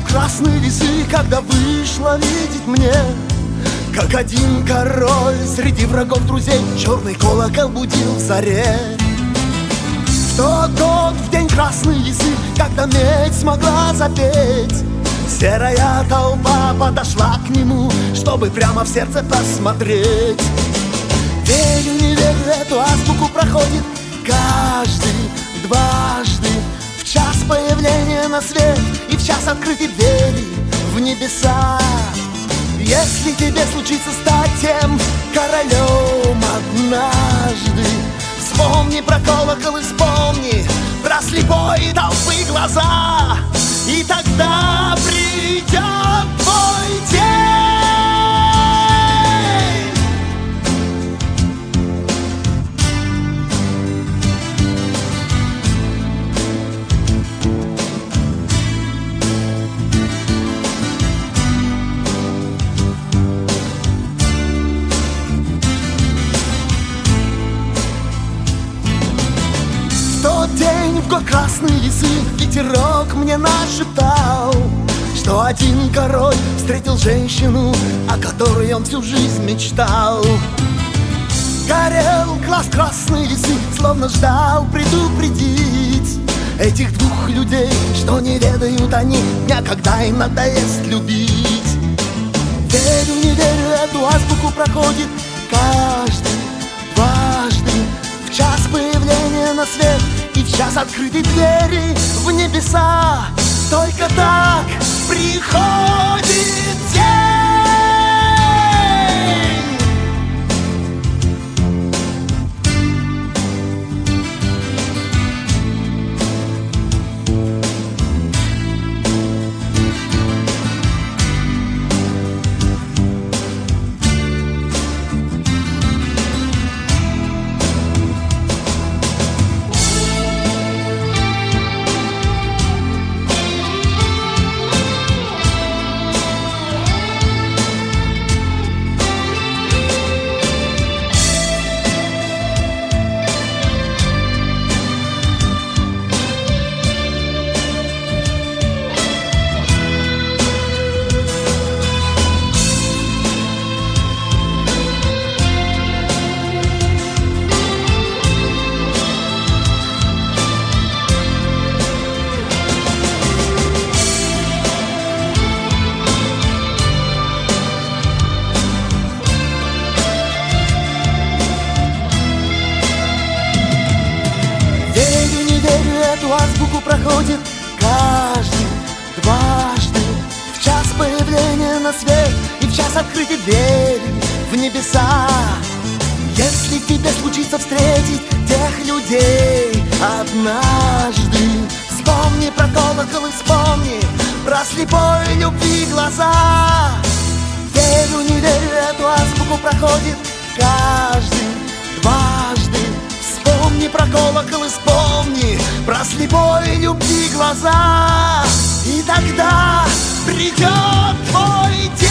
красные лесы, когда вышла видеть мне, как один король среди врагов друзей черный колокол будил в заре. В тот год, в день красной лисы, когда медь смогла запеть, серая толпа подошла к нему, чтобы прямо в сердце посмотреть. Верю, не верю, эту азбуку проходит каждый дважды, в час появления на свет и в час открытия двери в небеса. Если тебе случится стать тем королем однажды, вспомни про колокол и вспомни про слепой толпы глаза, и тогда придет твой день. День в год красные лисы ветерок мне нашептал, что один король встретил женщину, о которой он всю жизнь мечтал. Горел глаз красной лисы, словно ждал предупредить этих двух людей, что не ведают они дня, когда им надоест любить. Верю, не верю, эту азбуку проходит каждый дважды, в час появления на свет и в час открытой двери в небеса. Только так приходит день. Эту азбуку проходит каждый дважды, в час появления на свет и в час открытия двери в небеса. Если тебе случится встретить тех людей однажды, вспомни про колокол и вспомни про слепой любви глаза. Верю, не верю, эту азбуку проходит каждый дважды, вспомни про колокол и вспомни про слепой любви глаза, и тогда придет твой день.